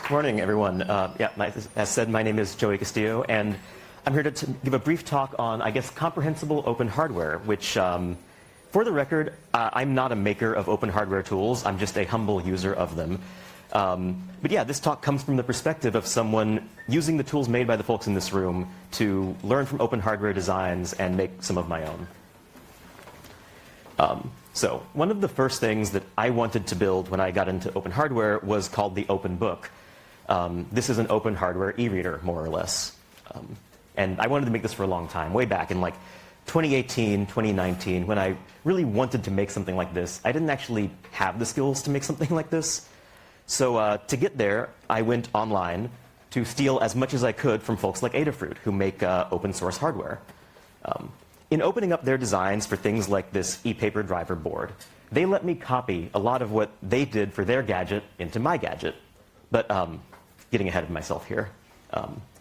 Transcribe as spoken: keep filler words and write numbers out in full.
Good morning, everyone. Uh, yeah, my, as said, my name is Joey Castillo, and I'm here to t give a brief talk on, I guess, comprehensible open hardware, which, um, for the record, uh, I'm not a maker of open hardware tools. I'm just a humble user of them. Um, but yeah, this talk comes from the perspective of someone using the tools made by the folks in this room to learn from open hardware designs and make some of my own. Um, so one of the first things that I wanted to build when I got into open hardware was called the Open Book. Um, this is an open hardware e-reader, more or less. Um, and I wanted to make this for a long time, way back in like twenty eighteen, twenty nineteen, when I really wanted to make something like this. I didn't actually have the skills to make something like this. So uh, to get there, I went online to steal as much as I could from folks like Adafruit, who make uh, open source hardware. Um, in opening up their designs for things like this e-paper driver board, they let me copy a lot of what they did for their gadget into my gadget. But um, getting ahead of myself here. Um,